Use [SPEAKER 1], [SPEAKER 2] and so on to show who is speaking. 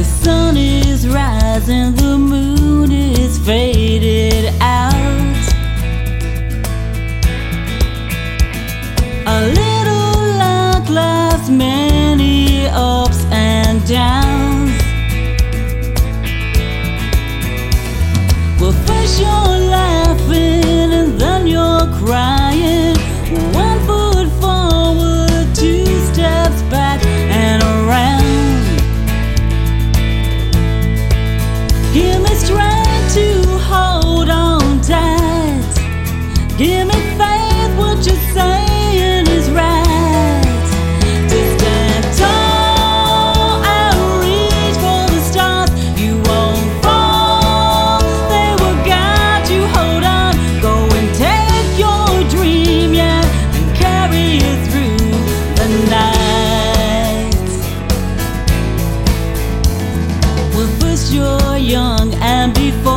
[SPEAKER 1] The sun is rising, the moon is faded out. A little like life's many ups and downs. Well, first you're laughing and then you're crying. One foot forward, two steps back and around. Give me strength to hold on tight. Give me faith, what you're saying is right. To stand tall and reach for the stars. You won't fall, they will guide you. Hold on, go and take your dream, yeah, and carry it through the night. Well, first you're young and before